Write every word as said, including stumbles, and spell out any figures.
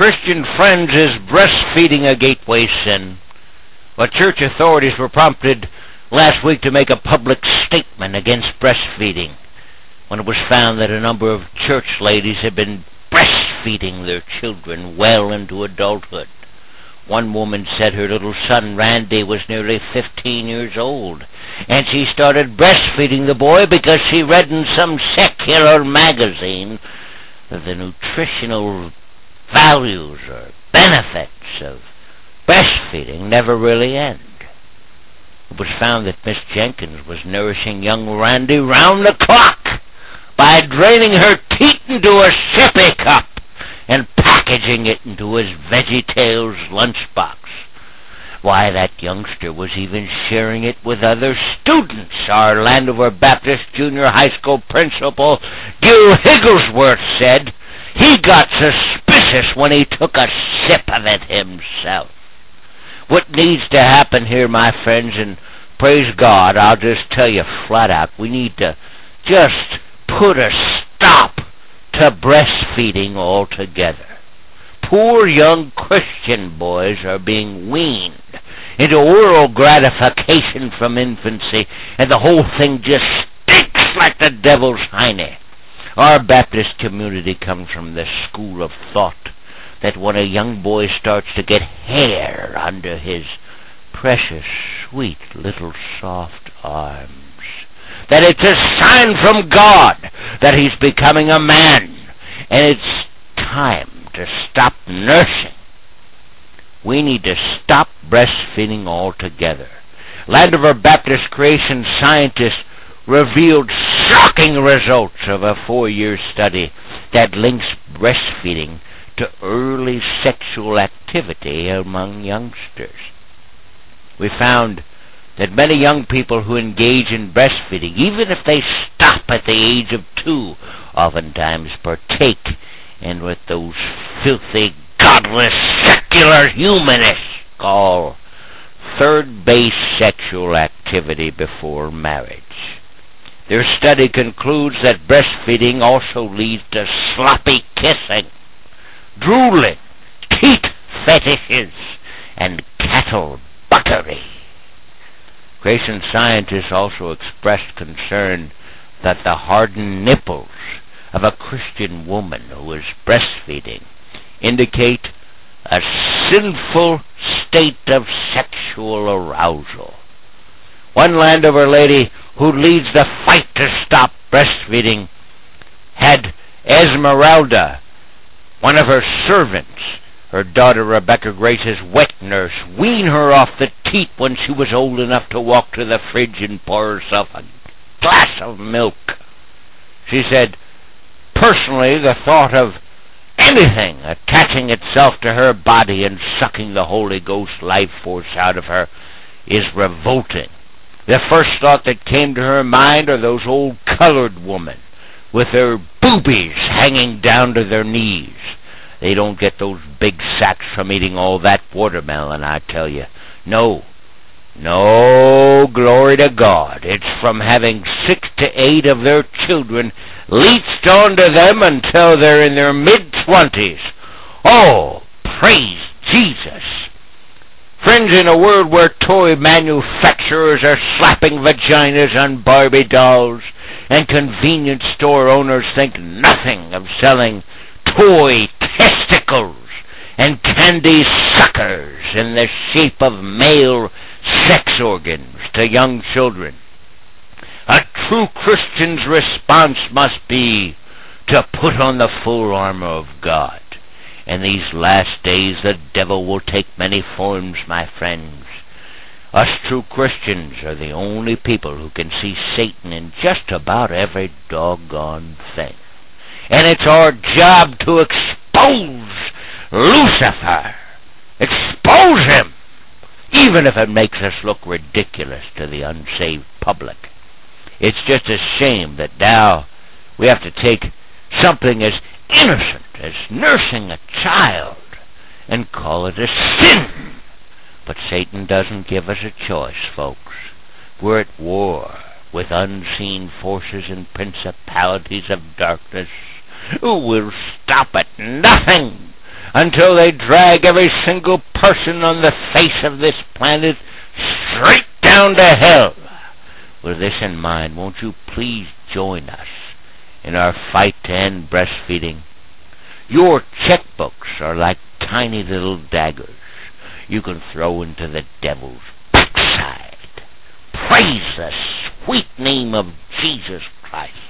Christian Friends is breastfeeding a gateway sin. Well, church authorities were prompted last week to make a public statement against breastfeeding when it was found that a number of church ladies had been breastfeeding their children well into adulthood. One woman said her little son Randy was nearly fifteen years old, and she started breastfeeding the boy because she read in some secular magazine that the nutritional values or benefits of breastfeeding never really end. It was found that Miss Jenkins was nourishing young Randy round the clock by draining her teat into a sippy cup and packaging it into his VeggieTales lunchbox. Why, that youngster was even sharing it with other students, our Landover Baptist Junior High School principal, Gil Higglesworth, said. He got suspicious when he took a sip of it himself. What needs to happen here, my friends, and praise God, I'll just tell you flat out, we need to just put a stop to breastfeeding altogether. Poor young Christian boys are being weaned into oral gratification from infancy, and the whole thing just stinks like the devil's hiney. Our Baptist community comes from the school of thought that when a young boy starts to get hair under his precious, sweet little soft arms, that it's a sign from God that he's becoming a man, and it's time to stop nursing. We need to stop breastfeeding altogether. Landover Baptist Creation scientists revealed shocking results of a four-year study that links breastfeeding to early sexual activity among youngsters. We found that many young people who engage in breastfeeding, even if they stop at the age of two, oftentimes partake in what those filthy, godless, secular humanists call third-base sexual activity before marriage. Their study concludes that breastfeeding also leads to sloppy kissing, drooling, teat fetishes, and cattle buckery. Creation scientists also expressed concern that the hardened nipples of a Christian woman who is breastfeeding indicate a sinful state of sexual arousal. One Landover lady who leads the fight to stop breastfeeding had Esmeralda, one of her servants, her daughter Rebecca Grace's wet nurse, wean her off the teat when she was old enough to walk to the fridge and pour herself a glass of milk. She said, personally, the thought of anything attaching itself to her body and sucking the Holy Ghost life force out of her is revolting. The first thought that came to her mind are those old colored women with their boobies hanging down to their knees. They don't get those big sacks from eating all that watermelon, I tell you. No. No, glory to God. It's from having six to eight of their children leached onto them until they're in their mid-twenties. Oh, praise Jesus. Friends, in a world where toy manufacturers are slapping vaginas on Barbie dolls and convenience store owners think nothing of selling toy testicles and candy suckers in the shape of male sex organs to young children, a true Christian's response must be to put on the full armor of God. In these last days the devil will take many forms, my friends. Us true Christians are the only people who can see Satan in just about every doggone thing. And it's our job to expose Lucifer. Expose him, even if it makes us look ridiculous to the unsaved public. It's just a shame that now we have to take something as innocent as nursing a child and call it a sin. But Satan doesn't give us a choice, folks. We're at war with unseen forces and principalities of darkness who will stop at nothing until they drag every single person on the face of this planet straight down to hell. With this in mind, won't you please join us in our fight to end breastfeeding? Your checkbooks are like tiny little daggers you can throw into the devil's backside. Praise the sweet name of Jesus Christ.